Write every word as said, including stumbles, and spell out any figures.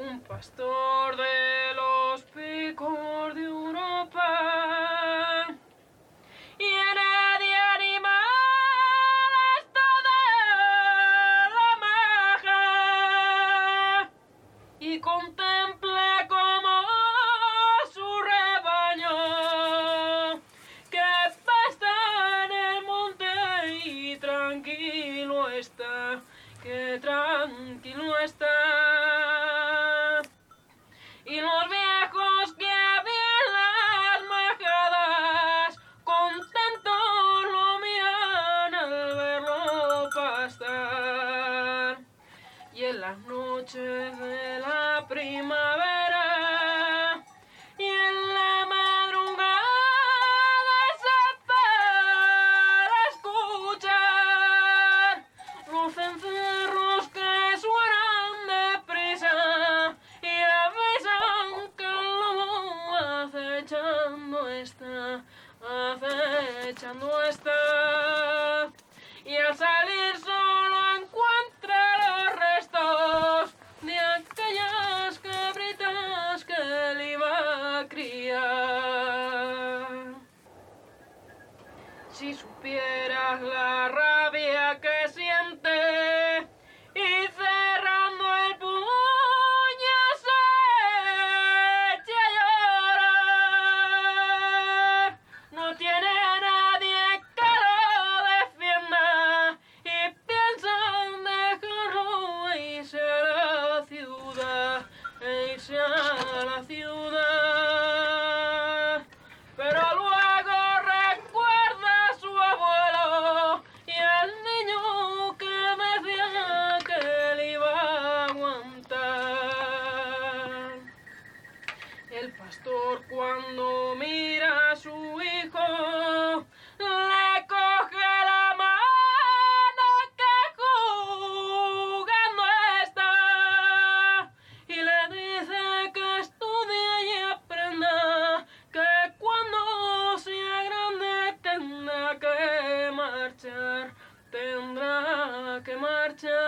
un pastor de los picos de Europa, llena de animales toda la maja, y contempla como su rebaño que pasta en el monte y tranquilo está, que tranquilo está. Y los viejos que habían las majadas contentos lo miran al verlo pastar. Y en las noches de la primavera y en la madrugada se para escuchar los cencerros que suenan deprisa y avisan que el lobo acechando está, acechando está. Y al salir solo encuentra los restos de aquellas cabritas que él iba a criar. Si supieras la rabia que siente y cerrando el puño se echa a llorar, no tiene nadie que lo defienda y piensa en dejarlo e irse a la ciudad, e irse a la ciudad. Pero luego recuerda a su abuelo y al niño que decía que él iba a aguantar. El pastor, cuando mira a su hijo, le coge la mano que jugando está y le dice que estudie y aprenda, que cuando sea grande tendrá que marchar, tendrá que marchar.